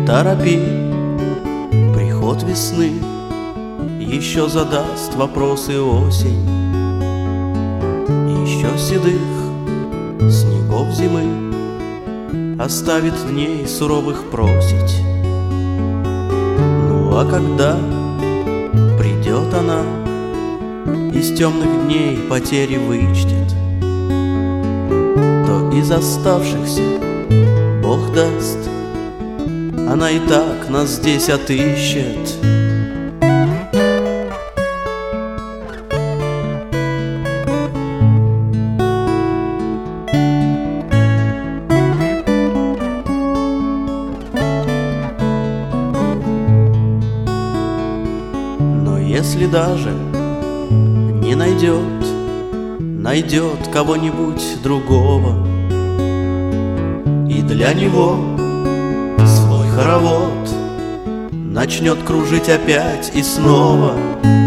торопи, приход весны еще задаст вопросы осень. Еще седых снегов зимы оставит дней суровых просить. Ну а когда придет она, из темных дней потери вычтет, то из оставшихся, Бог даст, она и так нас здесь отыщет. Но если даже не найдет кого-нибудь другого, и для него свой хоровод начнет кружить опять и снова,